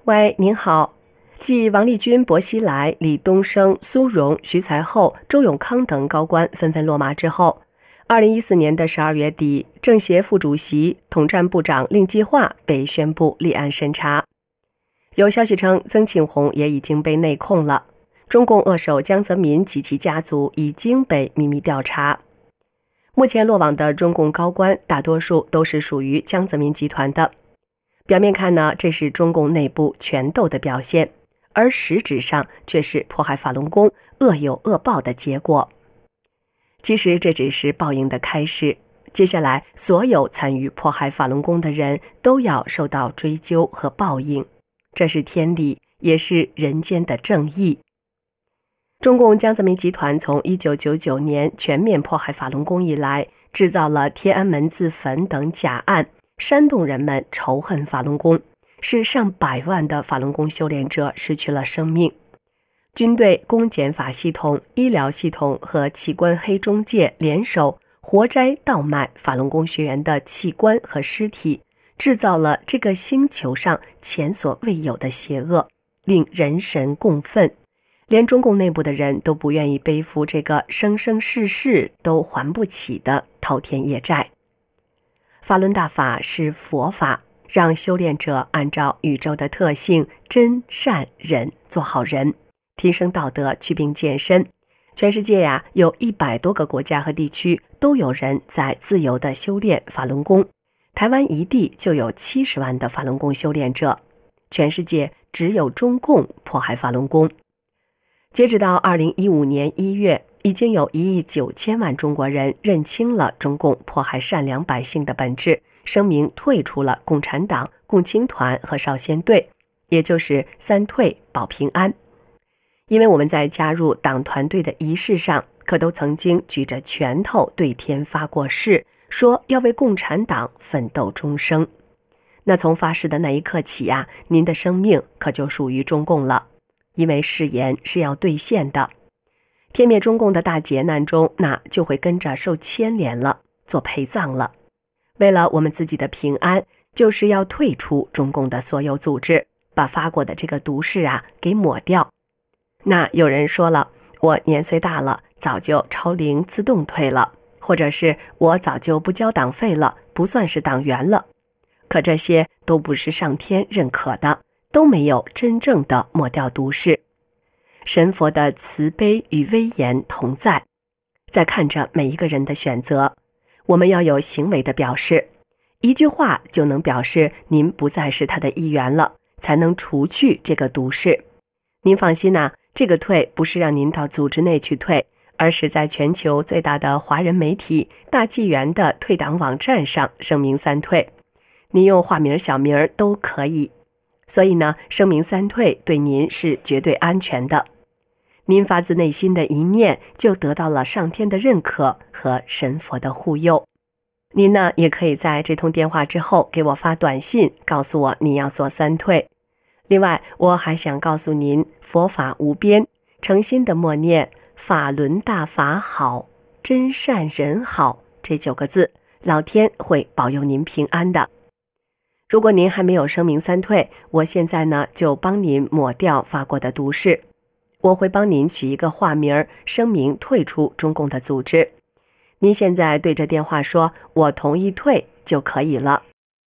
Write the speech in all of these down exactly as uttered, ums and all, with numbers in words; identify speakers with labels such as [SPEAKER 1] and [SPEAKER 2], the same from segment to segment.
[SPEAKER 1] 喂，您好。继王立军、薄熙来、李东生、苏荣、徐才厚、周永康等高官纷纷落马之后，二零一四年的十二月底，政协副主席、统战部长令计划被宣布立案审查。有消息称，曾庆红也已经被内控了。中共恶手江泽民及其家族已经被秘密调查。目前落网的中共高官，大多数都是属于江泽民集团的。表面看呢，这是中共内部权斗的表现，而实质上却是迫害法轮功恶有恶报的结果。其实这只是报应的开始，接下来所有参与迫害法轮功的人都要受到追究和报应，这是天理，也是人间的正义。中共江泽民集团从一九九九年全面迫害法轮功以来，制造了天安门自焚等假案，煽动人们仇恨法轮功，使上百万的法轮功修炼者失去了生命。军队、公检法系统、医疗系统和器官黑中介联手，活摘倒卖法轮功学员的器官和尸体，制造了这个星球上前所未有的邪恶，令人神共愤。连中共内部的人都不愿意背负这个生生世世都还不起的滔天业债。法轮大法是佛法，让修炼者按照宇宙的特性真善忍做好人，提升道德，祛病健身。全世界呀，有一百多个国家和地区都有人在自由的修炼法轮功。台湾一地就有七十万的法轮功修炼者。全世界只有中共迫害法轮功。截止到二零一五年一月，已经有一亿九千万中国人认清了中共迫害善良百姓的本质，声明退出了共产党、共青团和少先队，也就是三退保平安。因为我们在加入党团队的仪式上，可都曾经举着拳头对天发过誓，说要为共产党奋斗终生。那从发誓的那一刻起呀、啊，您的生命可就属于中共了。因为誓言是要兑现的，天灭中共的大劫难中，那就会跟着受牵连了，做陪葬了。为了我们自己的平安，就是要退出中共的所有组织，把发过的这个毒誓啊给抹掉。那有人说了，我年岁大了，早就超龄自动退了，或者是我早就不交党费了，不算是党员了。可这些都不是上天认可的，都没有真正的抹掉毒誓。神佛的慈悲与威严同在，在看着每一个人的选择，我们要有行为的表示，一句话就能表示您不再是他的一员了，才能除去这个毒誓。您放心啊，这个退不是让您到组织内去退，而是在全球最大的华人媒体大纪元的退党网站上声明三退，您用化名小名都可以。所以呢，声明三退对您是绝对安全的。您发自内心的一念，就得到了上天的认可和神佛的护佑。您呢，也可以在这通电话之后给我发短信，告诉我你要做三退。另外，我还想告诉您，佛法无边，诚心的默念法轮大法好，真善人好这九个字，老天会保佑您平安的。如果您还没有声明三退，我现在呢就帮您抹掉发过的毒誓。我会帮您取一个化名，声明退出中共的组织。您现在对着电话说我同意退就可以了。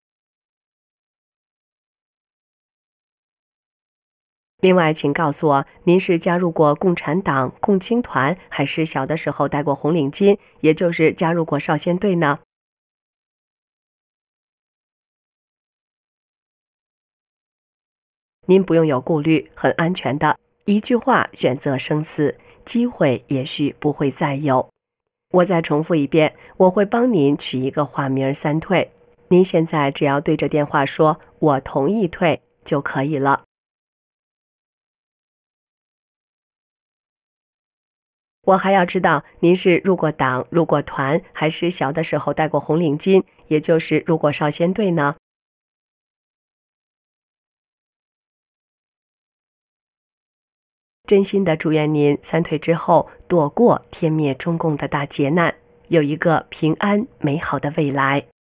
[SPEAKER 1] 另外请告诉我，您是加入过共产党、共青团，还是小的时候戴过红领巾，也就是加入过少先队呢？您不用有顾虑，很安全的，一句话选择生死，机会也许不会再有。我再重复一遍，我会帮您取一个化名三退，您现在只要对着电话说我同意退就可以了。我还要知道您是入过党、入过团，还是小的时候戴过红领巾，也就是入过少先队呢？真心的祝愿您三退之后躲过天灭中共的大劫难，有一个平安美好的未来。